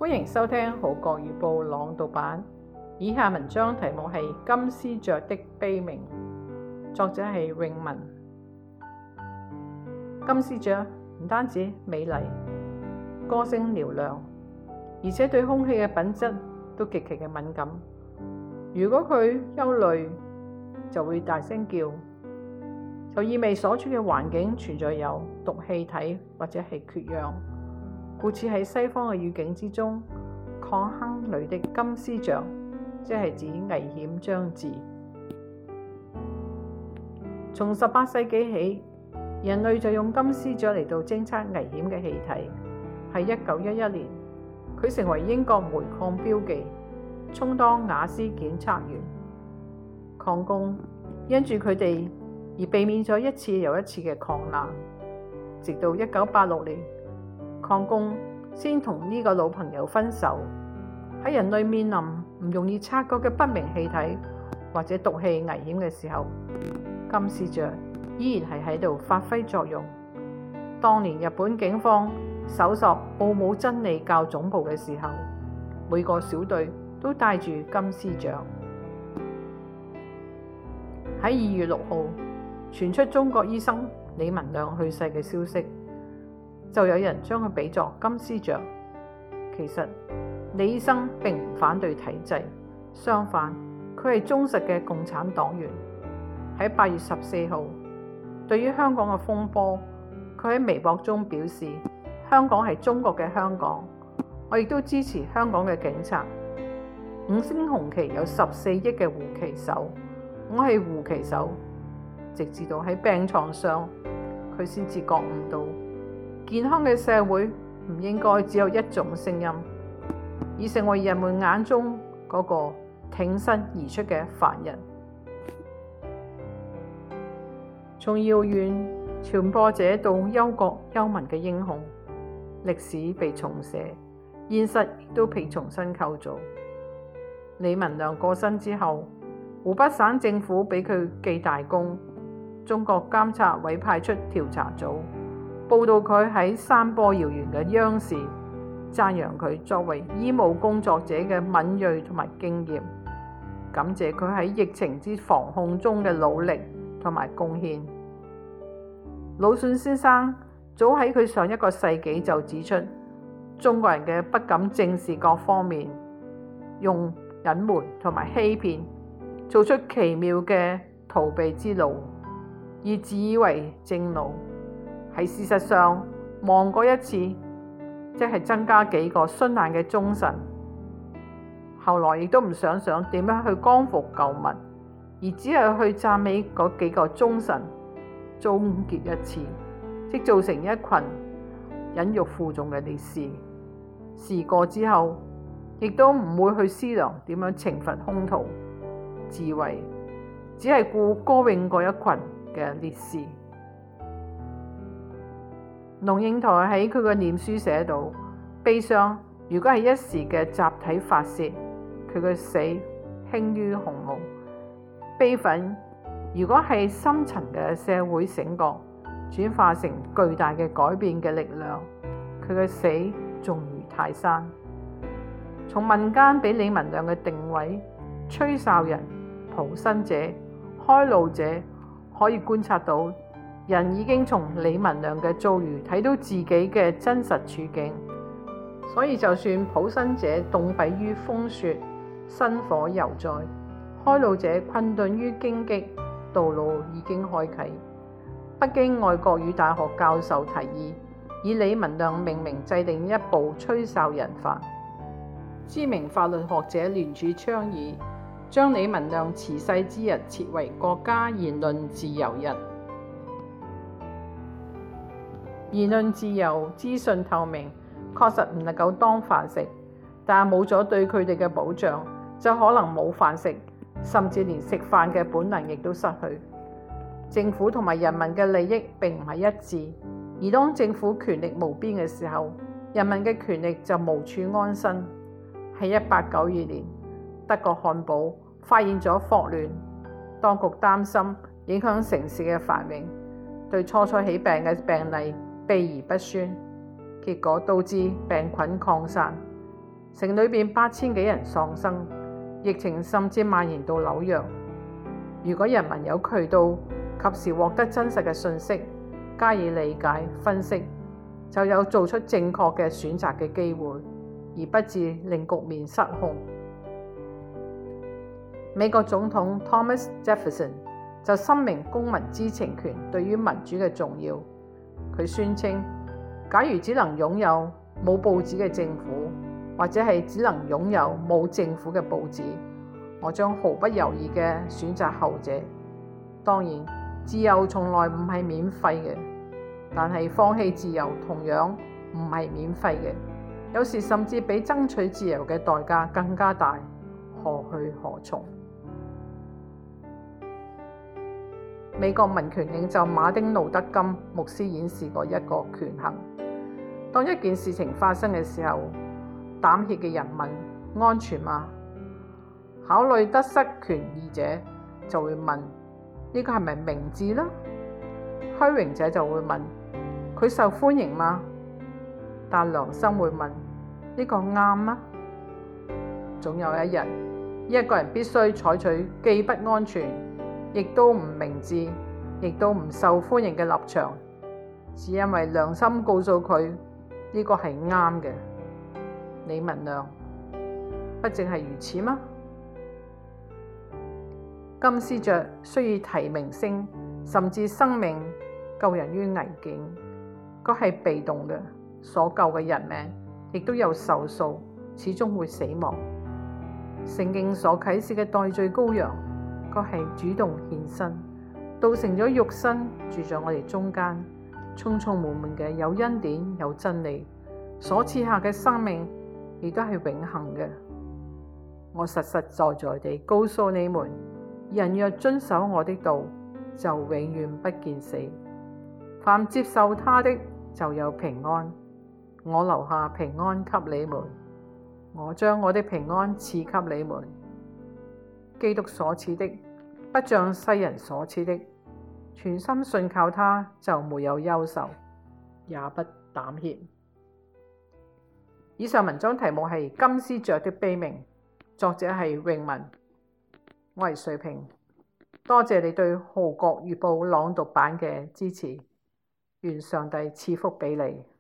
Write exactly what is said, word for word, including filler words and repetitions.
歡迎收聽《號角月報》朗讀版。以下文章題目係《金絲雀的悲鳴》，作者係詠文。金絲雀唔單止美麗、歌聲嘹亮，而且對空氣嘅品質都極其嘅敏感。如果佢憂慮，就會大聲叫，就意味所處嘅環境存在有毒氣體或者係缺氧。故此喺西方嘅語境之中，礦坑裏的金絲雀，即係指危險將至。從十八世紀起，人類就用金絲雀嚟到偵測危險嘅氣體。喺一九一一年，佢成為英國煤礦標記，充當雅思檢測員。礦工因住佢哋而避免咗一次又一次嘅礦難，直到一九八六年，礦工先同呢個老朋友分手。喺人類面臨唔容易察覺嘅不明氣體或者毒氣危險嘅時候，金絲雀依然係喺度發揮作用。當年日本警方搜索奧姆真理教總部嘅時候，每個小隊都帶住金絲雀。喺二月六號傳出中國醫生李文亮去世嘅消息，就有人將佢比作金絲雀。其實李醫生並唔反對體制，相反，佢係忠實嘅共產黨員。喺八月十四號，對於香港嘅風波，佢喺微博中表示：香港係中國嘅香港，我亦都支持香港嘅警察。五星紅旗有十四億嘅護旗手，我係護旗手。直至到喺病床上，佢先至覺悟到，健康嘅社會唔應該只有一種聲音，而成為人們眼中嗰個挺身而出嘅凡人。從遙遠傳播者到憂國憂民嘅英雄，歷史被重寫，現實亦都被重新構造。李文亮過身之後，湖北省政府俾佢記大功，中國監察委派出調查組報道佢喺散播謠言嘅央視，讚揚佢作為醫務工作者嘅敏銳同埋經驗，感謝佢喺疫情之防控中嘅努力同埋貢獻。魯迅先生早喺佢上一個世紀就指出，中國人嘅不敢正視各方面，用隱瞞同埋欺騙做出奇妙嘅逃避之路，而自以為正路。喺事實上忙過一次，即係增加幾個殉難嘅忠臣。後來亦都唔想想點樣去光復舊物，而只係去讚美嗰幾個忠臣，終結一次，即造成一群忍辱負重嘅烈士。事過之後，亦都唔會去思量點樣懲罰兇徒，自為只係顧歌詠嗰一群嘅烈士。龍應台喺佢嘅臉書寫到：悲傷如果係一時嘅集體發洩，佢嘅死輕於鴻毛；悲憤如果係深層嘅社會醒覺，轉化成巨大嘅改變嘅力量，佢嘅死重如泰山。從民間俾李文亮嘅定位，吹哨人、逃生者、開路者，可以觀察到人已經從李文亮嘅遭遇睇到自己嘅真實處境。所以就算抱生者凍斃於風雪，薪火猶在；開路者困頓於荊棘，道路已經開啟。北京外國語大學教授提議，以李文亮命名制定一部吹哨人法。知名法律學者聯署倡議，將李文亮辭世之日設為國家言論自由日。言論自由、資訊透明，確實唔能夠當飯食，但冇咗對佢哋嘅保障，就可能冇飯食，甚至連食飯嘅本能亦都失去。政府同埋人民嘅利益並唔係一致，而當政府權力無邊嘅時候，人民嘅權力就無處安身。喺一八九二年，德國漢堡發現咗霍亂，當局擔心影響城市嘅繁榮，對初初起病嘅病例避而不宣，結果導致病菌擴散。 城裏邊八千幾人喪生，疫情甚至蔓延到紐約。如果人民有渠道及時獲得真實嘅信息，加以理解分析，就有做出正確嘅選擇嘅機會，而不致令局面失控。美國總統 Thomas Jefferson 就深明公民知情權對於民主嘅重要。佢宣稱，假如只能擁有冇報紙嘅政府，或者係只能擁有冇政府嘅報紙，我將毫不猶豫嘅選擇後者。當然，自由從來唔係免費嘅，但係放棄自由同樣唔係免費嘅，有時甚至比爭取自由嘅代價更加大，何去何從？美國民權領袖馬丁路德金牧師演示過一個權衡：當一件事情發生嘅時候，膽怯嘅人問安全嗎？考慮得失權宜者就會問呢個係咪明智呢？虛榮者就會問佢受歡迎嗎？但良心會問呢個啱嗎？總有一日，一個人必須採取既不安全，亦都唔明智，亦都唔受歡迎嘅立場，只因為良心告訴佢呢個係啱嘅。你問量，不正係如此嗎？金絲雀雖以啼鳴聲甚至生命救人於危境，佢係被動嘅，所救嘅人命亦都有壽數，始終會死亡。聖經所啟示嘅代罪羔羊，佢係主動獻身，道成咗肉身，住在我哋中間，充充滿滿嘅有恩典有真理，所賜下嘅生命亦都係永恆嘅。我實實在在地告訴你們，人若遵守我的道，就永遠不見死。凡接受他的，就有平安。我留下平安給你們，我將我的平安賜給你們。基督所賜的，不像世人所賜的。全心信靠他，就沒有憂愁，也不膽怯。以上文章題目係《金絲雀的悲鳴》，作者係詠文。我係瑞平，多謝你對《號角月報》朗讀版嘅支持，願上帝賜福俾你。